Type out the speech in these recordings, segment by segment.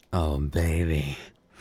Oh, baby.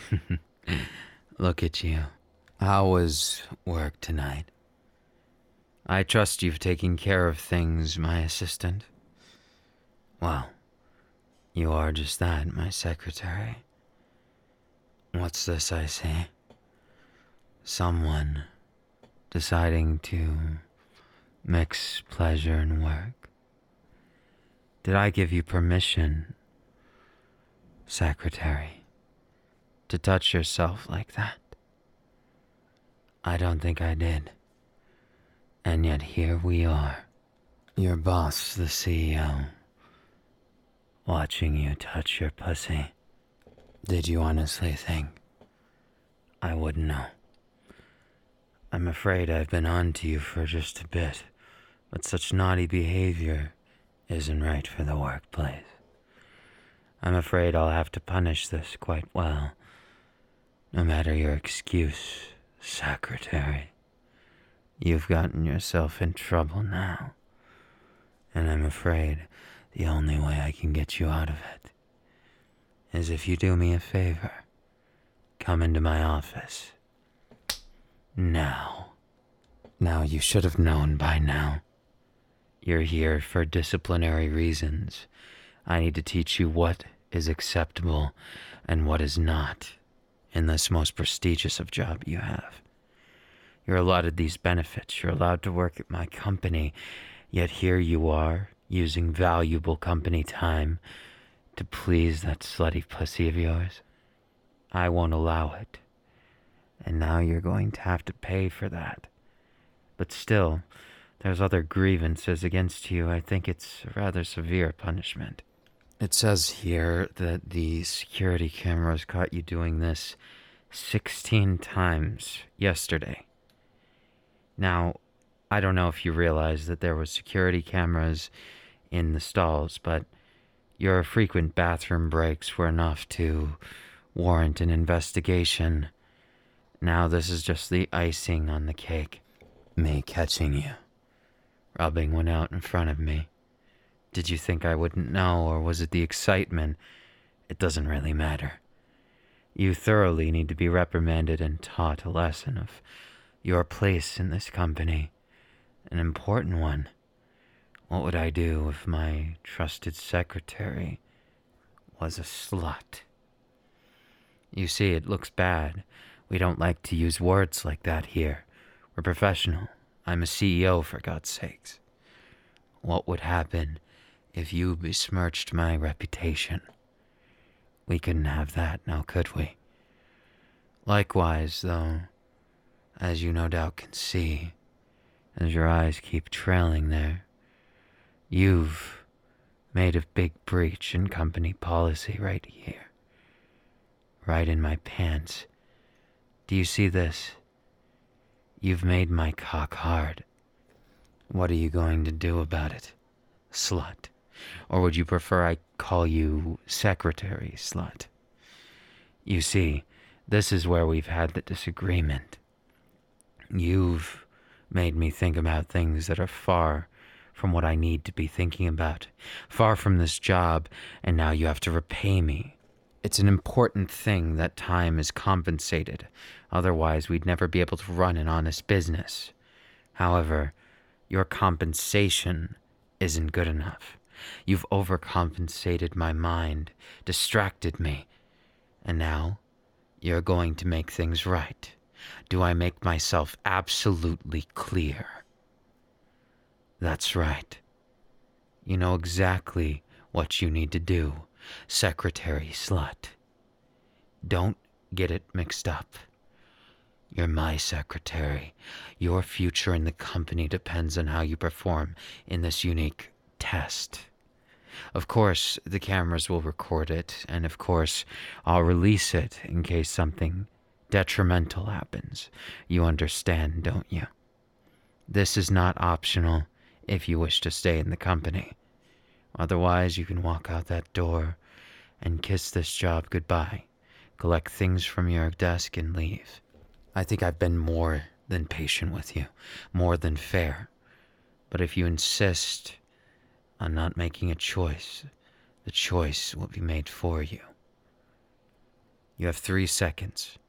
Look at you. How was work tonight? I trust you've taken care of things, my assistant. Well, you are just that, my secretary. What's this I see? Someone deciding to mix pleasure and work. Did I give you permission, secretary, to touch yourself like that? I don't think I did. And yet here we are. Your boss, the CEO, watching you touch your pussy. Did you honestly think I wouldn't know? I'm afraid I've been on to you for just a bit, but such naughty behavior isn't right for the workplace. I'm afraid I'll have to punish this quite well, no matter your excuse, secretary. You've gotten yourself in trouble now, and I'm afraid the only way I can get you out of it is if you do me a favor. Come into my office. Now. Now, you should have known by now. You're here for disciplinary reasons. I need to teach you what is acceptable and what is not in this most prestigious of job you have. You're allotted these benefits. You're allowed to work at my company, yet here you are, using valuable company time to please that slutty pussy of yours. I won't allow it. And now you're going to have to pay for that. But still, there's other grievances against you. I think it's a rather severe punishment. It says here that the security cameras caught you doing this 16 times yesterday. Now, I don't know if you realize that there was security cameras in the stalls, but your frequent bathroom breaks were enough to warrant an investigation. Now this is just the icing on the cake. Me catching you, rubbing one out in front of me. Did you think I wouldn't know, or was it the excitement? It doesn't really matter. You thoroughly need to be reprimanded and taught a lesson of your place in this company. An important one. What would I do if my trusted secretary was a slut? You see, it looks bad. We don't like to use words like that here. We're professional. I'm a CEO, for God's sakes. What would happen if you besmirched my reputation? We couldn't have that, now could we? Likewise, though, as you no doubt can see, as your eyes keep trailing there, you've made a big breach in company policy right here. Right in my pants. Do you see this? You've made my cock hard. What are you going to do about it, slut? Or would you prefer I call you secretary, slut? You see, this is where we've had the disagreement. You've made me think about things that are far from what I need to be thinking about, far from this job, and now you have to repay me. It's an important thing that time is compensated. Otherwise, we'd never be able to run an honest business. However, your compensation isn't good enough. You've overcompensated my mind, distracted me, and now you're going to make things right. Do I make myself absolutely clear? That's right. You know exactly what you need to do, secretary slut. Don't get it mixed up. You're my secretary. Your future in the company depends on how you perform in this unique test. Of course, the cameras will record it, and of course, I'll release it in case something detrimental happens. You understand, don't you? This is not optional if you wish to stay in the company. Otherwise, you can walk out that door and kiss this job goodbye, collect things from your desk, and leave. I think I've been more than patient with you, more than fair. But if you insist on not making a choice, the choice will be made for you. You have 3 seconds.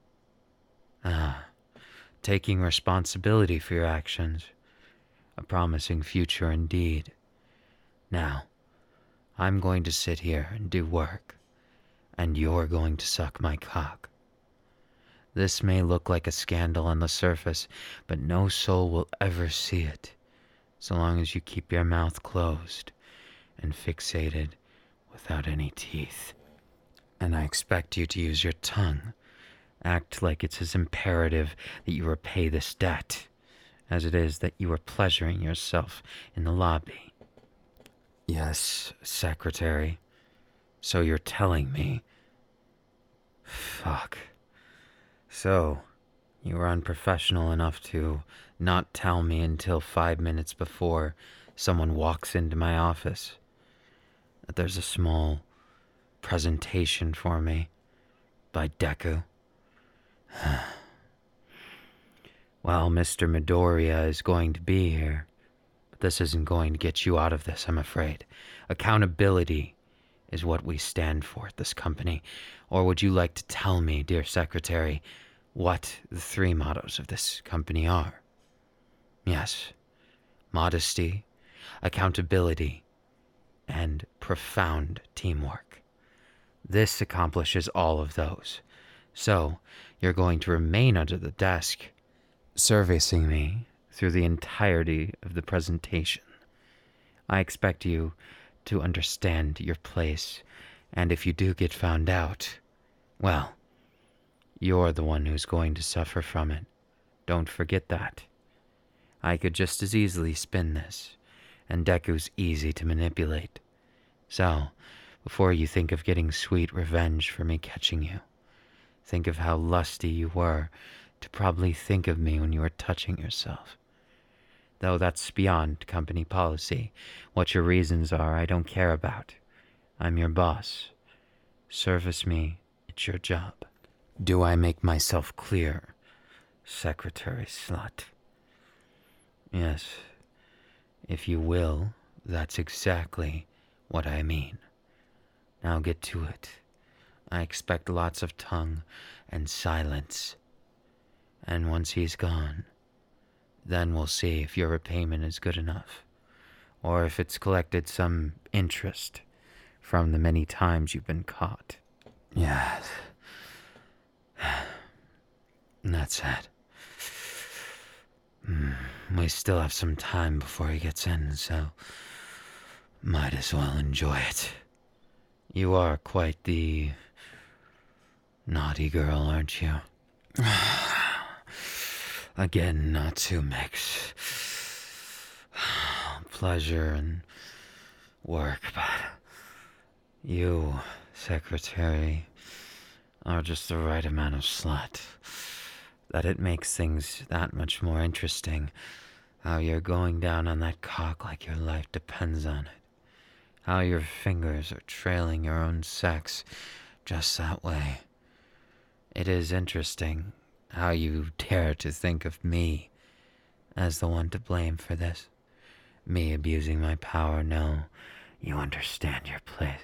Taking responsibility for your actions. A promising future indeed. Now, I'm going to sit here and do work, and you're going to suck my cock. This may look like a scandal on the surface, but no soul will ever see it, so long as you keep your mouth closed and fixated without any teeth. And I expect you to use your tongue. Act like it's as imperative that you repay this debt as it is that you are pleasuring yourself in the lobby. Yes, Secretary. So you're telling me. Fuck. So, you were unprofessional enough to not tell me until 5 minutes before someone walks into my office that there's a small presentation for me by Deku. Well, Mr. Midoriya is going to be here, but this isn't going to get you out of this, I'm afraid. Accountability is what we stand for at this company. Or would you like to tell me, dear Secretary, what the 3 mottos of this company are? Yes, modesty, accountability, and profound teamwork. This accomplishes all of those. So, you're going to remain under the desk, servicing me through the entirety of the presentation. I expect you to understand your place, and if you do get found out, well, you're the one who's going to suffer from it. Don't forget that. I could just as easily spin this, and Deku's easy to manipulate. So, before you think of getting sweet revenge for me catching you, think of how lusty you were to probably think of me when you were touching yourself. Though that's beyond company policy. What your reasons are, I don't care about. I'm your boss. Service me, it's your job. Do I make myself clear, Secretary Slut? Yes. If you will, that's exactly what I mean. Now get to it. I expect lots of tongue and silence. And once he's gone, then we'll see if your repayment is good enough, or if it's collected some interest from the many times you've been caught. Yes. That's it. We still have some time before he gets in, so might as well enjoy it. You are quite the naughty girl, aren't you? Again, not to mix pleasure and work, but you, Secretary, are just the right amount of slut. That it makes things that much more interesting. How you're going down on that cock like your life depends on it. How your fingers are trailing your own sex just that way. It is interesting how you dare to think of me as the one to blame for this. Me abusing my power. No, you understand your place.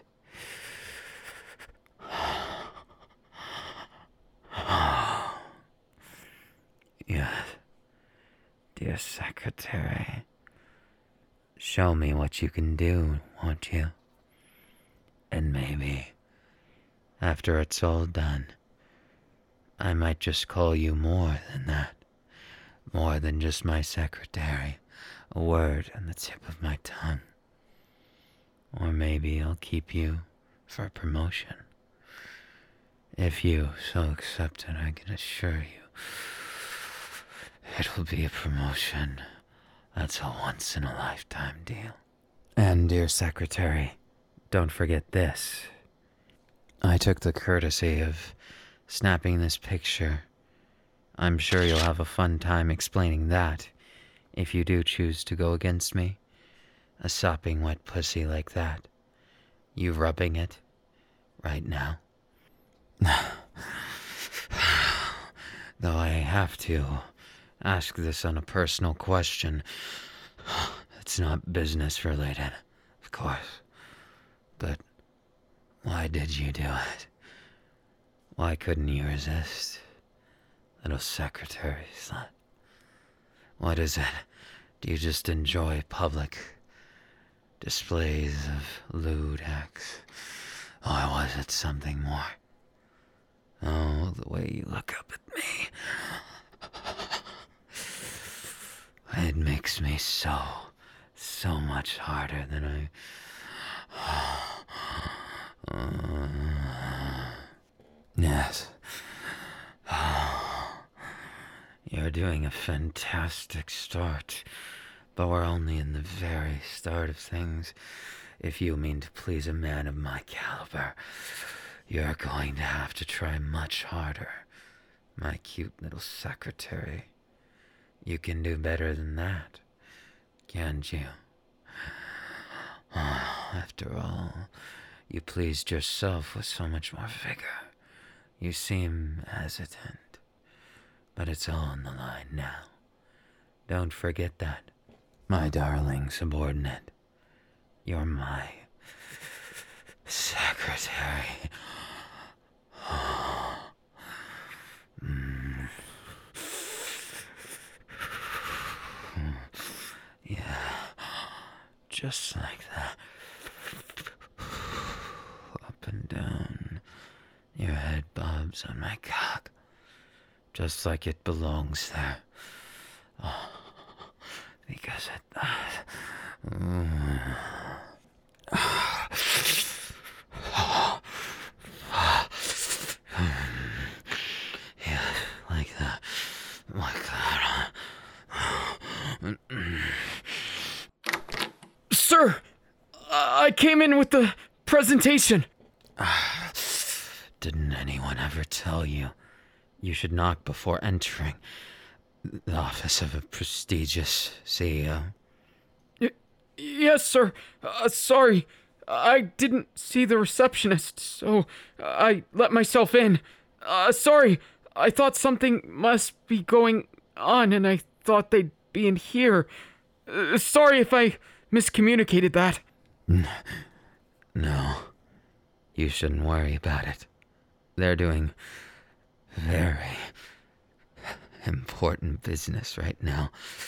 Yes, dear Secretary. Show me what you can do, won't you? And maybe, after it's all done, I might just call you more than that. More than just my secretary. A word on the tip of my tongue. Or maybe I'll keep you for a promotion. If you so accept it, I can assure you it will be a promotion. That's a once-in-a-lifetime deal. And, dear Secretary, don't forget this. I took the courtesy of snapping this picture. I'm sure you'll have a fun time explaining that, if you do choose to go against me. A sopping wet pussy like that. You rubbing it right now. Though I have to ask this on a personal question. It's not business related, of course. But why did you do it? Why couldn't you resist? Little secretary slut. What is it? Do you just enjoy public displays of lewd acts? Or was it something more? Oh, the way you look up at me. It makes me so much harder than Yes. You're doing a fantastic start, but we're only in the very start of things. If you mean to please a man of my caliber, you're going to have to try much harder, my cute little secretary. You can do better than that, can't you? After all, you pleased yourself with so much more vigor. You seem hesitant, but it's all on the line now. Don't forget that, my darling subordinate. You're my secretary. Yeah, just like that. Up and down. Your head bobs on my cock, just like it belongs there. Oh, because it does. Yeah, like that. Like that. Sir, I came in with the presentation. Didn't anyone ever tell you you should knock before entering the office of a prestigious CEO? Yes, sir. Sorry. I didn't see the receptionist, so I let myself in. Sorry. I thought something must be going on, and I thought they'd be in here. Sorry if I miscommunicated that. No. You shouldn't worry about it. They're doing very important business right now.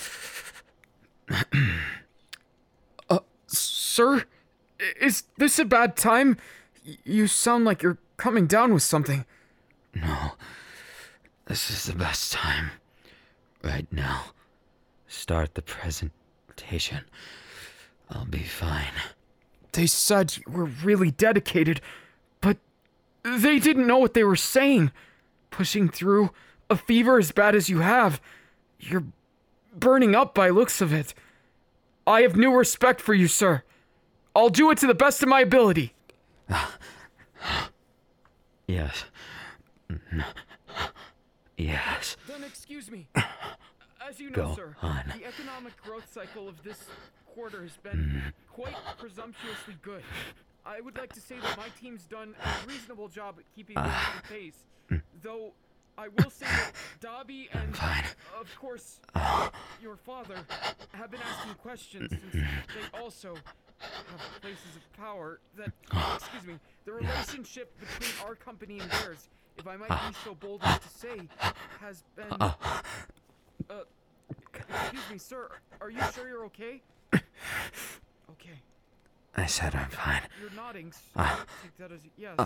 Sir? Is this a bad time? You sound like you're coming down with something. No. This is the best time. Right now. Start the presentation. I'll be fine. They said you were really dedicated, but they didn't know what they were saying. Pushing through a fever as bad as you have. You're burning up by looks of it. I have new respect for you, sir. I'll do it to the best of my ability. Yes. Yes. Then excuse me. As you know, Go sir, on. the economic growth cycle of this quarter has been quite presumptuously good. I would like to say that my team's done a reasonable job at keeping things on pace. Though, I will say that Dobby and, of course, your father have been asking questions since they also have places of power that, the relationship between our company and theirs, if I might be so bold as to say, has been, excuse me, sir, are you sure you're okay? Okay. I said I'm fine. You're nodding, so I'll take that as yes.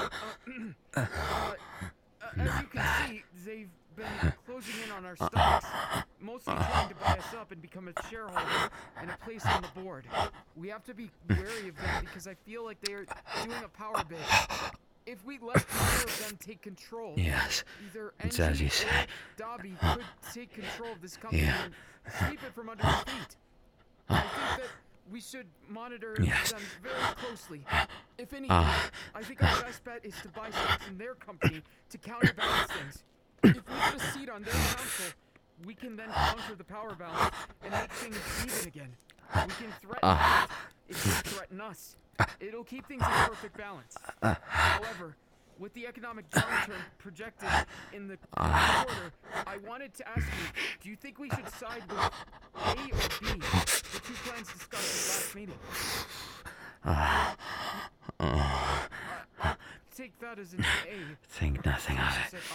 As you can see, they've been closing in on our stocks, mostly trying to buy us up and become a shareholder and a place on the board. We have to be wary of them because I feel like they are doing a power bid. If we let either of them take control, Yes, either it's Engie as you or say. Dobby could take control of this company and sweep it from under their feet. I think that we should monitor them very closely. If anything, I think our best bet is to buy stocks in their company to counterbalance things. If we get a seat on their council, we can then counter the power balance and make things even again. We can threaten them if they threaten us. It'll keep things in perfect balance. However, with the economic downturn projected in the quarter, I wanted to ask you, do you think we should side with A or B, the two plans discussed at last meeting? take that as an A. Think nothing of She it. said,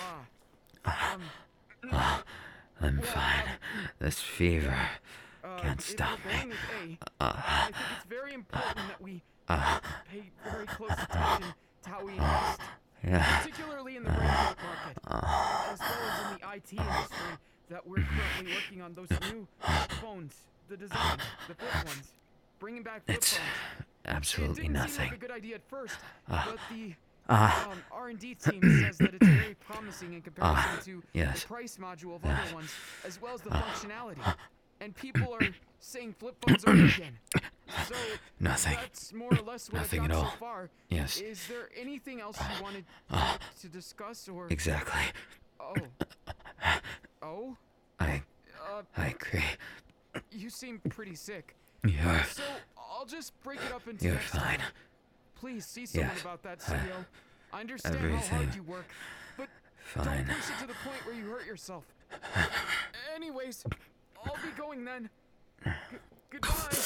I'm fine. This fever can't if stop we're going me. with A, I think it's very important that we pay very close attention to how we invest, Yeah. particularly in the radio market, as well as in the IT industry, that we're currently working on those new phones, the designs, the flip ones, bringing back flip It's phones. absolutely It didn't seem nothing. like a good idea at first, but the R&D team says that it's very promising in comparison to yes. the price module of other ones, as well as the functionality. And people are saying flip phones over again. So Nothing. that's more or less what Nothing I've at got all. so far. Yes. Is there anything else you wanted to discuss or? Exactly. Oh? I agree. You seem pretty sick. You're So I'll just break it up into You're next fine. time. Please see someone Yes. about that, CEO. I understand how everything hard you work, but fine. don't push it to the point where you hurt yourself. Anyways, I'll be going then. Goodbye.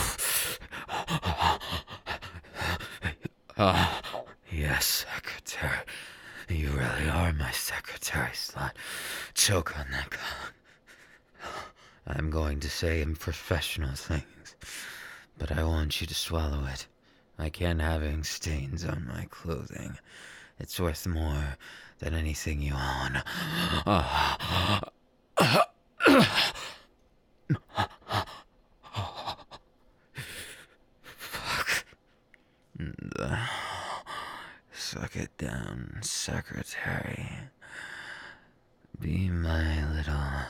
Yes, secretary. You really are my secretary, slut. Choke on that cock. I'm going to say unprofessional things, but I want you to swallow it. I can't have ink stains on my clothing. It's worth more than anything you own. Fuck. Suck it down, secretary. Be my little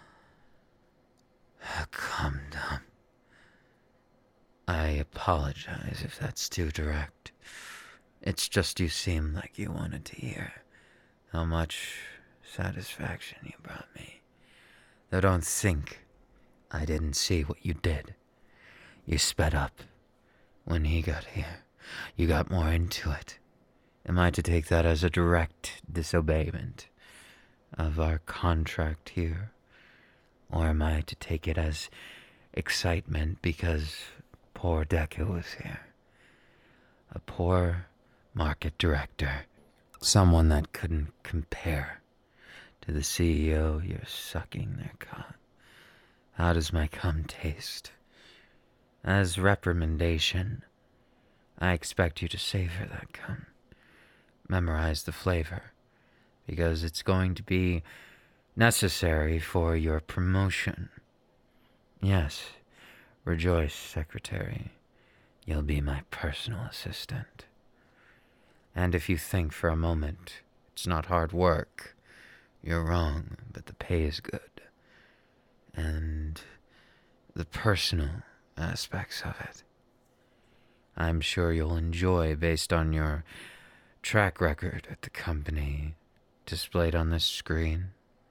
cum-dum. I apologize if that's too direct. It's just you seemed like you wanted to hear how much satisfaction you brought me. Though don't think I didn't see what you did. You sped up when he got here. You got more into it. Am I to take that as a direct disobeyment of our contract here? Or am I to take it as excitement because poor Deku was here? A poor market director. Someone that couldn't compare to the CEO you're sucking their cock. How does my cum taste? As reprimandation, I expect you to savor that cum. Memorize the flavor, because it's going to be necessary for your promotion. Yes, rejoice, secretary. You'll be my personal assistant. And if you think for a moment it's not hard work, you're wrong, but the pay is good. And the personal aspects of it, I'm sure you'll enjoy based on your track record at the company displayed on this screen.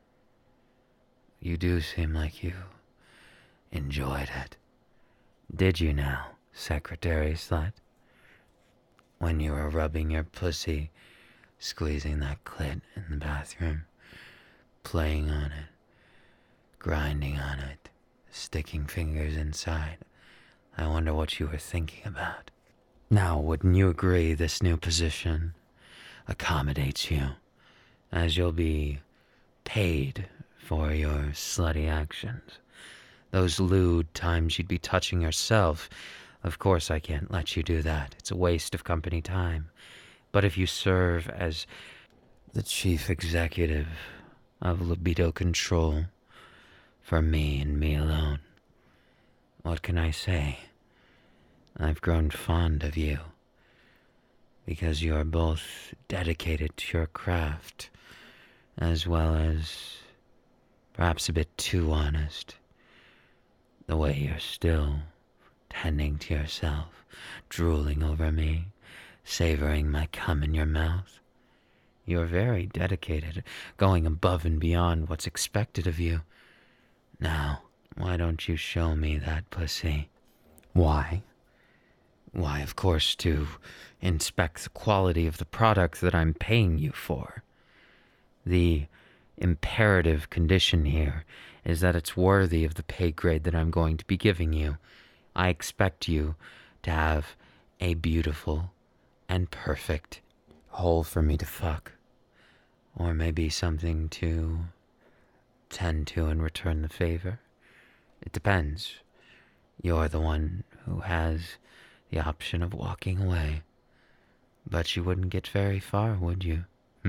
You do seem like you enjoyed it. Did you now, secretary slut? When you were rubbing your pussy, squeezing that clit in the bathroom, playing on it, grinding on it, sticking fingers inside. I wonder what you were thinking about. Now, wouldn't you agree this new position accommodates you, as you'll be paid for your slutty actions? Those lewd times you'd be touching yourself, of course I can't let you do that. It's a waste of company time. But if you serve as the chief executive of libido control for me and me alone, what can I say? I've grown fond of you, because you are both dedicated to your craft, as well as perhaps a bit too honest. The way you're still tending to yourself, drooling over me, savoring my cum in your mouth. You're very dedicated, going above and beyond what's expected of you. Now, why don't you show me that pussy? Why? Why, of course, to inspect the quality of the product that I'm paying you for. The imperative condition here is that it's worthy of the pay grade that I'm going to be giving you. I expect you to have a beautiful and perfect hole for me to fuck. Or maybe something to tend to and return the favor. It depends. You're the one who has the option of walking away. But you wouldn't get very far, would you?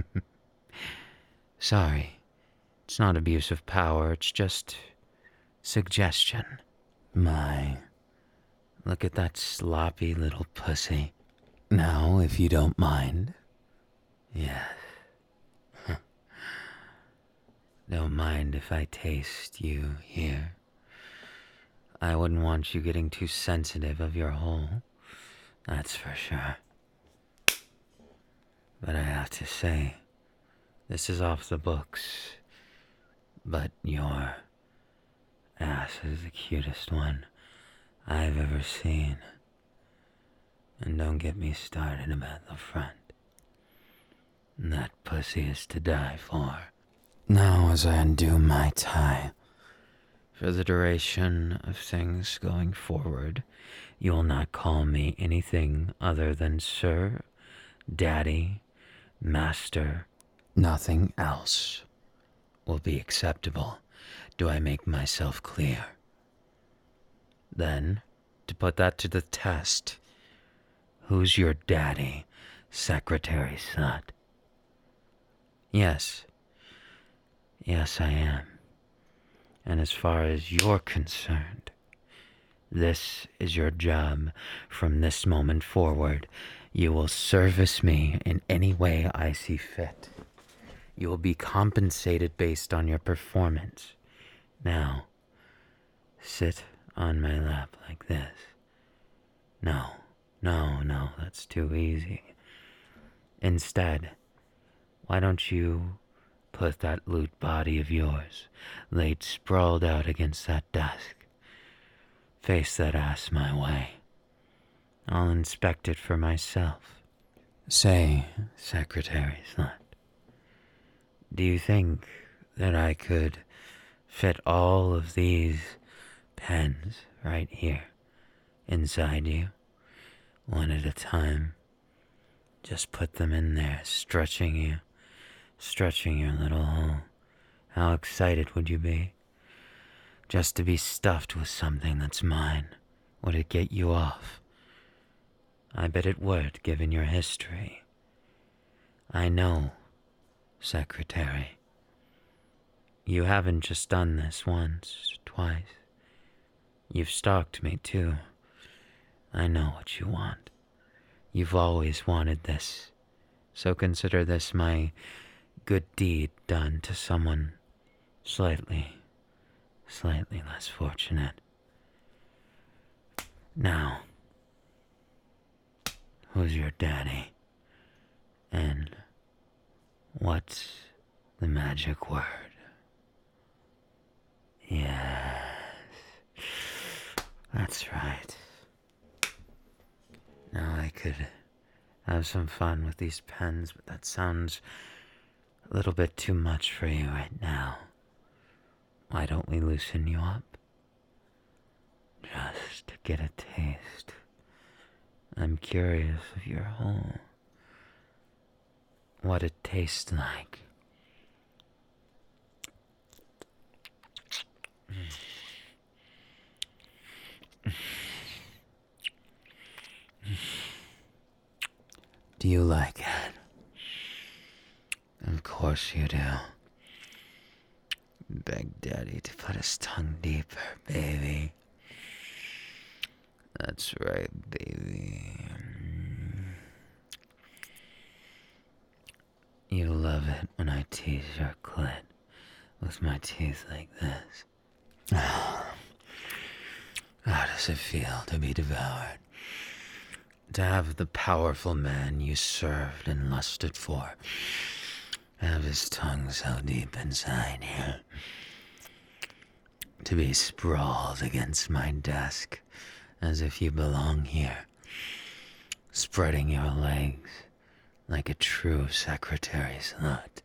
Sorry. It's not abuse of power, it's just suggestion. My, look at that sloppy little pussy. Now, if you don't mind. Yes. Don't mind if I taste you here. I wouldn't want you getting too sensitive of your hole. That's for sure. But I have to say, this is off the books. But your ass is the cutest one I've ever seen. And don't get me started about the front. That pussy is to die for. Now as I undo my tie, for the duration of things going forward, you will not call me anything other than Sir, Daddy, Master. Nothing else will be acceptable. Do I make myself clear? Then, to put that to the test, who's your daddy, Secretary Slut? Yes. Yes, I am. And as far as you're concerned, this is your job from this moment forward. You will service me in any way I see fit. You will be compensated based on your performance. Now, sit on my lap like this. No, that's too easy. Instead, why don't you put that loot body of yours laid sprawled out against that desk? Face that ass my way. I'll inspect it for myself. Say, Secretary Slut, do you think that I could fit all of these pens right here inside you, one at a time? Just put them in there, stretching your little hole. How excited would you be? Just to be stuffed with something that's mine. Would it get you off? I bet it would, given your history. I know, Secretary. You haven't just done this once, twice. You've stalked me, too. I know what you want. You've always wanted this. So consider this my good deed done to someone slightly less fortunate. Now, who's your daddy? And what's the magic word? Yes, that's right. Now I could have some fun with these pens, but that sounds a little bit too much for you right now. Why don't we loosen you up? Just to get a taste. I'm curious of your hole. What it tastes like. Do you like it? Of course you do. Beg Daddy to put his tongue deeper, baby. That's right, baby. You love it when I tease your clit with my teeth like this. How does it feel to be devoured? To have the powerful man you served and lusted for have his tongue so deep inside you. To be sprawled against my desk as if you belong here, spreading your legs like a true Secretary Slut.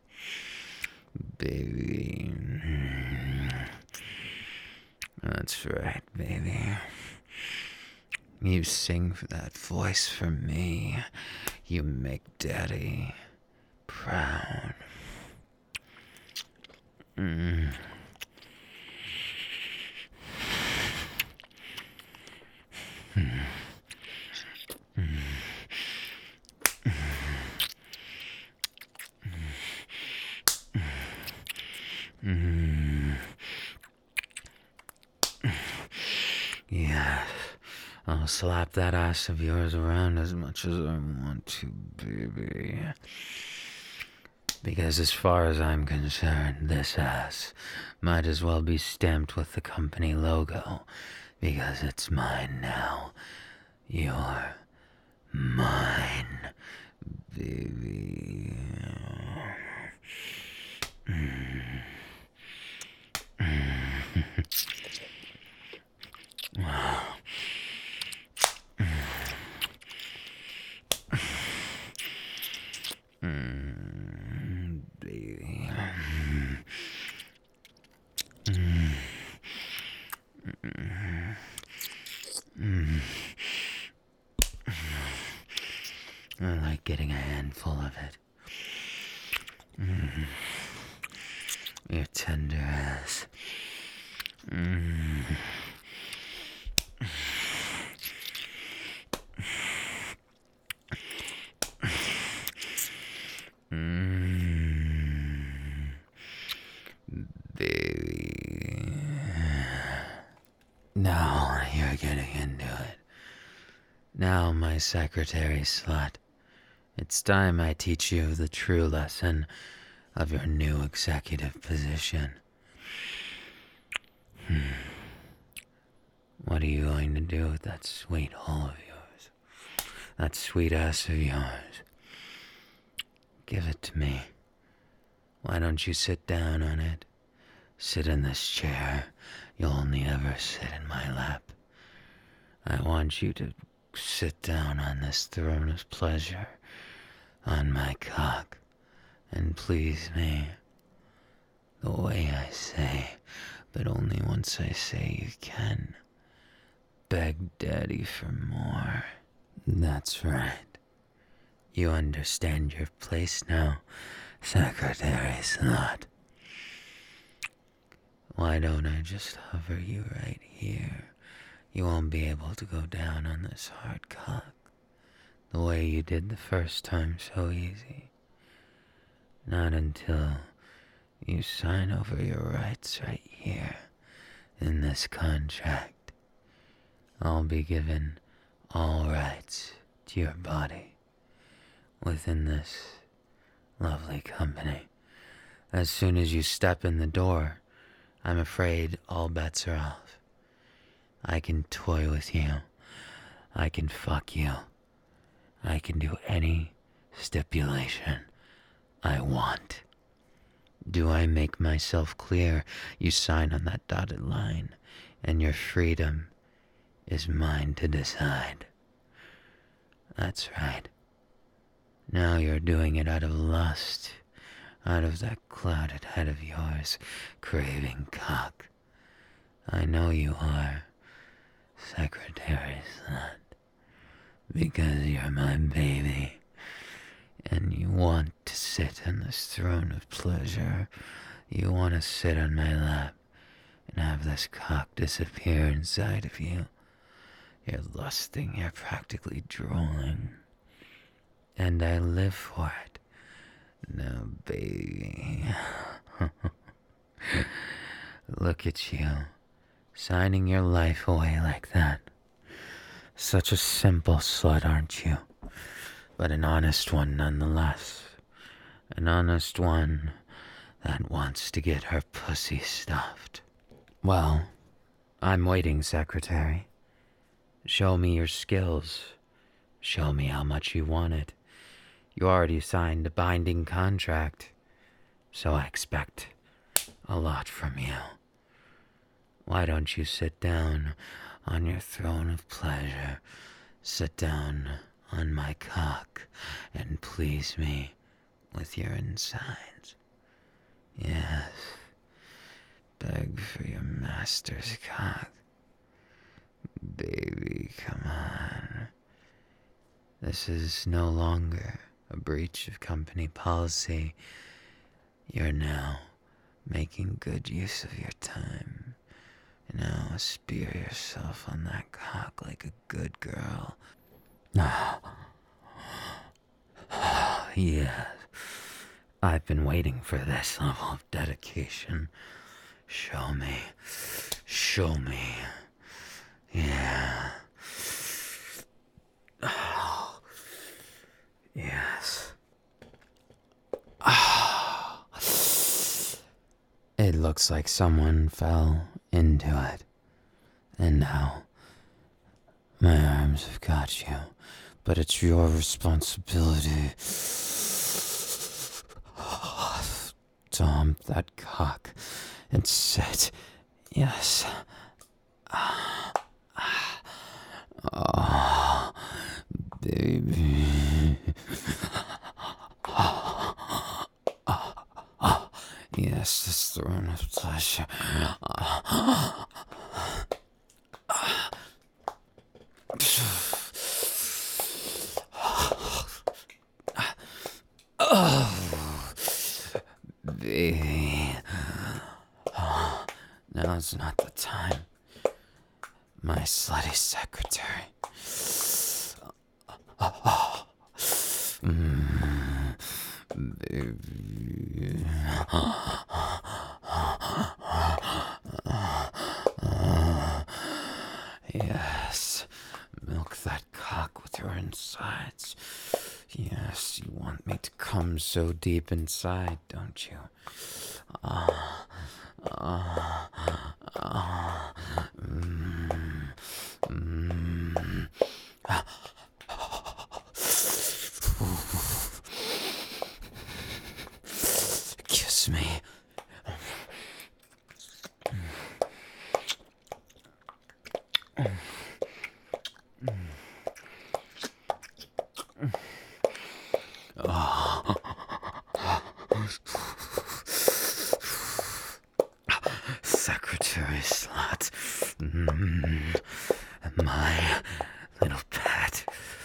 Baby. That's right, baby. You sing for that voice for me. You make Daddy proud. Mm. Mm. Mm. Mm. Yes, I'll slap that ass of yours around as much as I want to, baby. Because as far as I'm concerned, this ass might as well be stamped with the company logo, because it's mine now. You're mine, baby. Mm. Baby. I like getting a handful of it. Your tender ass. Baby. Now you're getting into it. Now, my secretary slut, it's time I teach you the true lesson of your new executive position. What are you going to do with that sweet hole of yours? That sweet ass of yours? Give it to me. Why don't you sit down on it? Sit in this chair. You'll only ever sit in my lap. I want you to sit down on this throne of pleasure, on my cock, and please me. The way I say, but only once I say you can. Beg Daddy for more. That's right. You understand your place now, secretary slut. Why don't I just hover you right here? You won't be able to go down on this hard cock the way you did the first time so easy. Not until you sign over your rights right here in this contract. I'll be given all rights to your body within this lovely company. As soon as you step in the door, I'm afraid all bets are off. I can toy with you. I can fuck you. I can do any stipulation I want. Do I make myself clear? You sign on that dotted line, and your freedom is mine to decide. That's right. Now you're doing it out of lust, out of that clouded head of yours, craving cock. I know you are, secretary slut, because you're my baby, and you want to sit on this throne of pleasure. You want to sit on my lap and have this cock disappear inside of you. You're lusting, you're practically drooling. And I live for it. Now, baby. Look at you, signing your life away like that. Such a simple slut, aren't you? But an honest one nonetheless. An honest one that wants to get her pussy stuffed. Well, I'm waiting, secretary. Show me your skills. Show me how much you want it. You already signed a binding contract, so I expect a lot from you. Why don't you sit down on your throne of pleasure? Sit down on my cock and please me with your insides. Yes, beg for your master's cock. baby, come on. This is no longer a breach of company policy. You're now making good use of your time. Now spear yourself on that cock like a good girl. Yeah, I've been waiting for this level of dedication. Show me. Show me. Yeah. Oh. Yes. Oh. It looks like someone fell into it. And now, my arms have got you. But it's your responsibility. Dump that cock and sit. Yes. Oh, baby. Yes, this throne of pleasure. Baby. Now's not the time. My slutty secretary. Baby. Yes. Milk that cock with your insides. Yes, you want me to come so deep inside, don't you? Kiss me. Secretary slut. My little pet.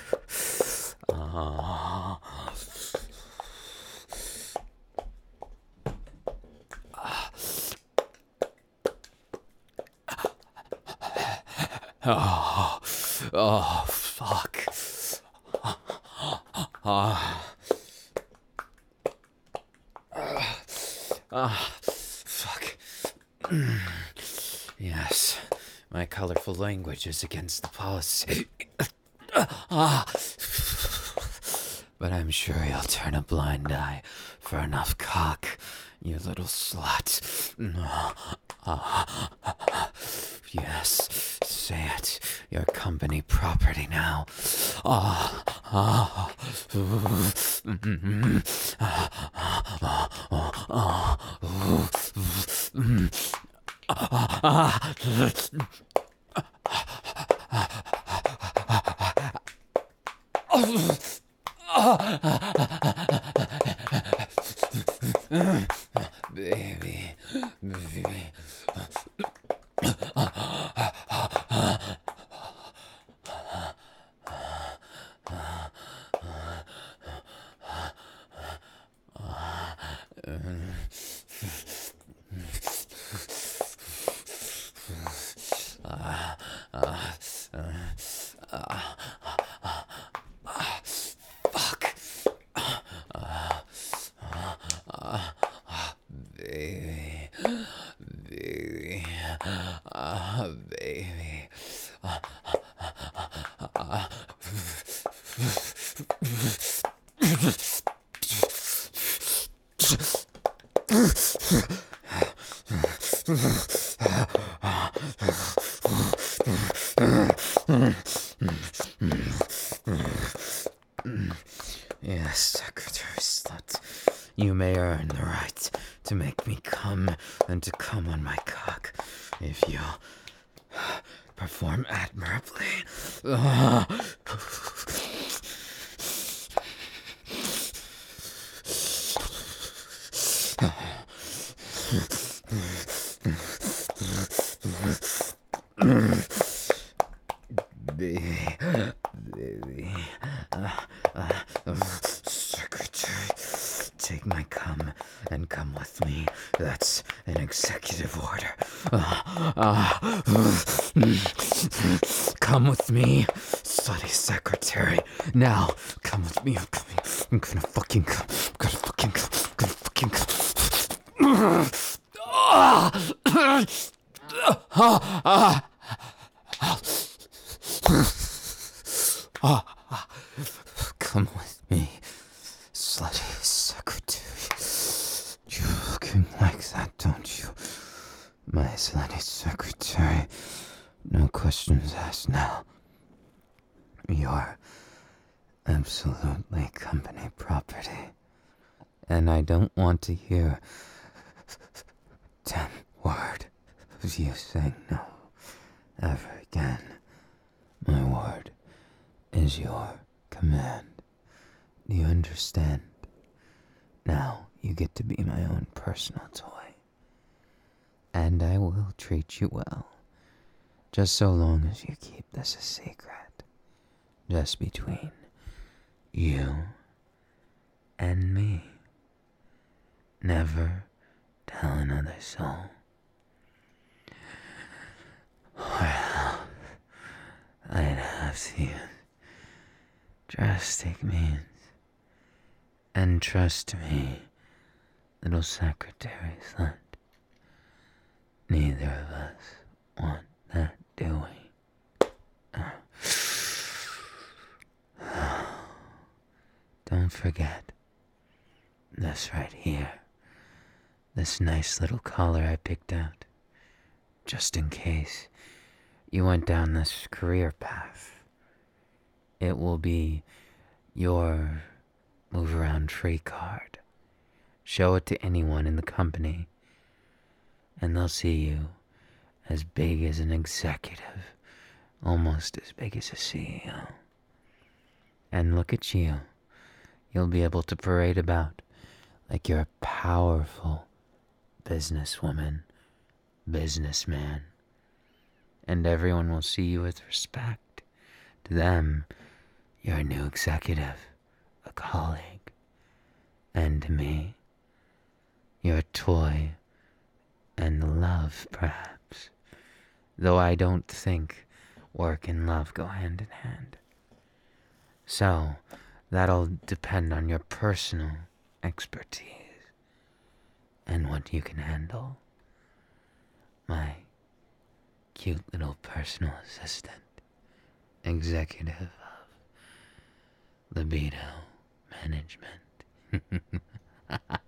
Oh, fuck. Fuck. Yes, my colorful language is against the policy. But I'm sure you'll turn a blind eye for enough cock, you little slut. Yes, say it. Your company property now. Baby, baby. Fuck. Baby, baby, baby. Yes, Secretary Slut, you may earn the right to make me come and to come on my cock if you perform admirably. come and come with me. That's an executive order. Come with me, slutty secretary. Now, come with me. I'm coming. I'm gonna fucking come. I'm gonna fucking come. I'm gonna fucking come. Come with me, slutty secretary. You're looking like that, don't you? My slutty secretary. No questions asked now. You're absolutely company property. And I don't want to hear 10 word of you saying no ever again. My word is your command. Do you understand? Now you get to be my own personal toy. And I will treat you well. Just so long as you keep this a secret. Just between you and me. Never tell another soul. Well, I'd have to use drastic means. And trust me, little secretary slut, neither of us want that, do we? Don't forget this right here. This nice little collar I picked out. Just in case you went down this career path. It will be your move around free card. Show it to anyone in the company, and they'll see you as big as an executive, almost as big as a CEO. And look at you. You'll be able to parade about like you're a powerful businesswoman, businessman. And everyone will see you with respect. To them, you're a new executive, a colleague. And to me, you're a toy and love, perhaps. Though I don't think work and love go hand in hand. So, that'll depend on your personal expertise and what you can handle. My cute little personal assistant, executive of libido management.